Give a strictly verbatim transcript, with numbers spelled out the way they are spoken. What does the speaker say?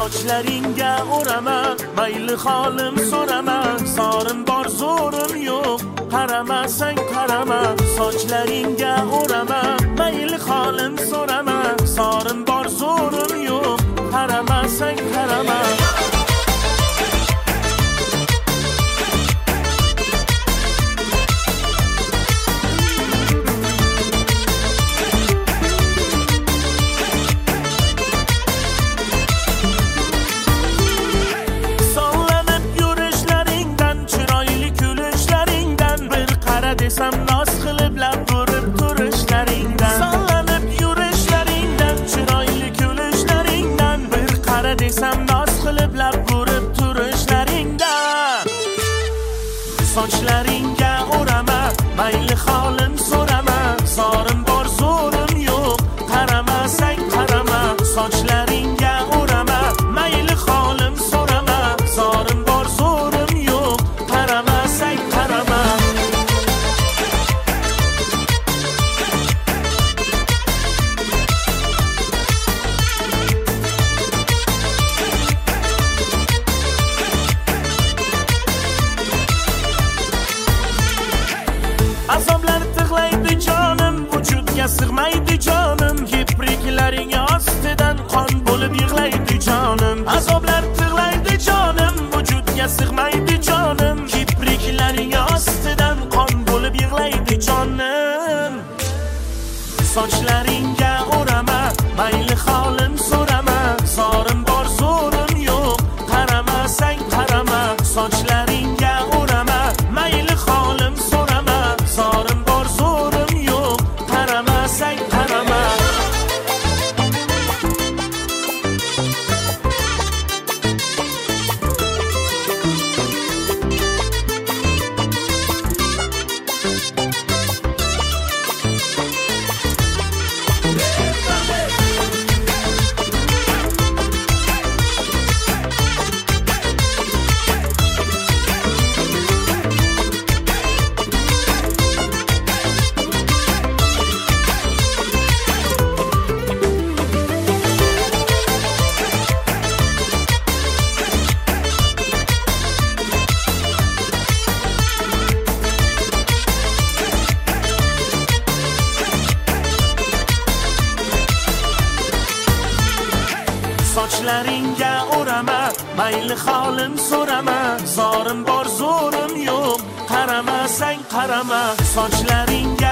sochlaringga o'raman, mayli holim so'raman, sorim bor zo'rim yo'q, qaramasang qarama. Sochlaringga o'raman, mayli holim so'raman, sorim bor zo'rim yo'q, qaramasang qarama. Desam noz qilib lab ko'rib turishlaringdan, sallanib yurishlaringdan, chiroyli kulishlaringdan, bir qara desam noz qilib lab ko'rib turishlaringdan. Sochlaringga o'raman, mayli holim so'raman, sorim bor zo'rim yo'q, qaramasang qarama. Sochlaringga o'raman, mayli holim so'raman, sorim bor zo'rim yo'q, qaramasang qarama. Azoblar tig'laydi jonim, vujudga sig'maydi jonim, kipriklaring ostidan qon bo'lib yig'laydi jonim. Azoblar tig'laydi jonim, vujudga sig'maydi jonim, kipriklaring ostidan qon bo'lib yig'laydi jonim. Sochlaringga o'raman, mayli holim so'raman, sorim bor zo'rim yo'q, qaramasang qarama. Sochlaringga o'raman, mayli holim so'raman, sorim bor zo'rim yo'q, qaramasang qarama. Sochlaringga o'raman, mayli holim so'raman, sorim bor zo'rim yo'q, qaramasang qarama. Sochlaringga